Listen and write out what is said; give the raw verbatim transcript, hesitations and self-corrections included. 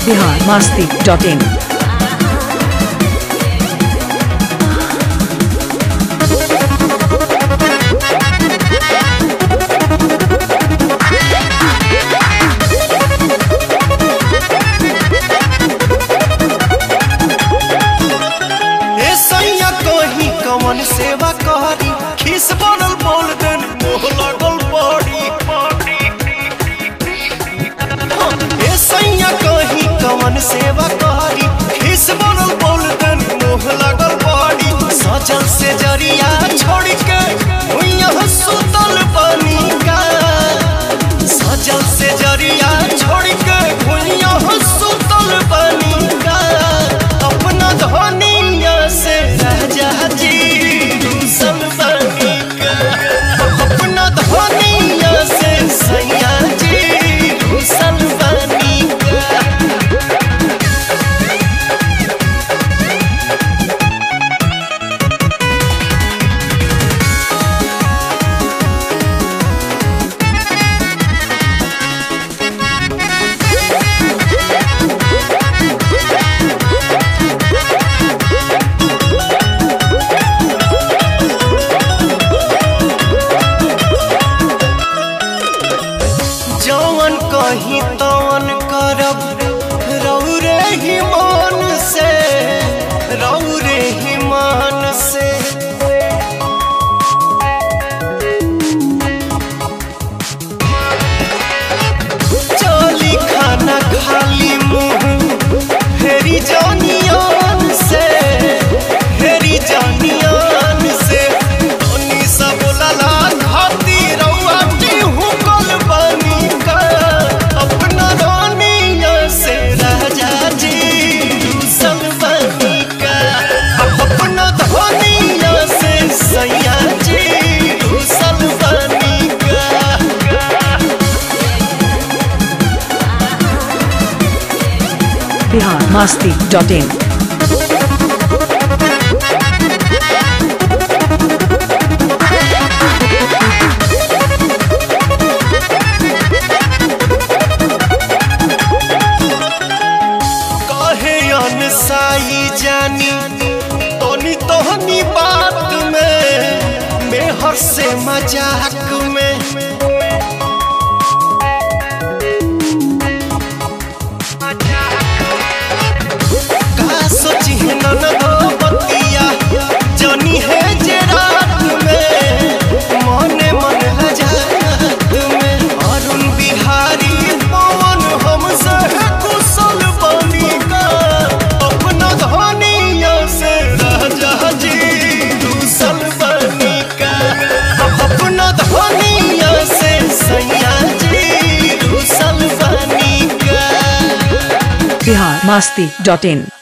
Bihar Masti dot in. कवन सेवा करी खीस बनल बोल देन मोह लगल पड़ी ए सैया कहीं कवन सेवा करी खीस बनल बोल देन मोह लगल पड़ी सजल से जरिया छोड़ के हुइया सुतल बनी का सजल से जरिया छोड़ के हुइया सुतल बनी का अपना धनिया से रह जा कहीं तवन करब रौरे ही मान से रौरे ही मान से चली खाना खाली मुँह फेरी जानियान से फेरी जानियान से तनी सब लला खाती रौआ की हुकल बनी का अपना रानिया से राजा जी दूसल बनी का अपना धनिया से सैया जी दूसल बनी का बिहार मस्ती डॉट इन। साई जानी तोनी तोहनी बात में मेहर से मजाक में का सोची न दो बतिया जानी है जे रात में मने मन हजात में अरुण बिहारी पवन हमसे कुशल बनी का अपना धनिया से राजा जी दूसल बनी का अपना धनिया से सैया जी दूसल बनी का बिहार मस्ती डॉट इन।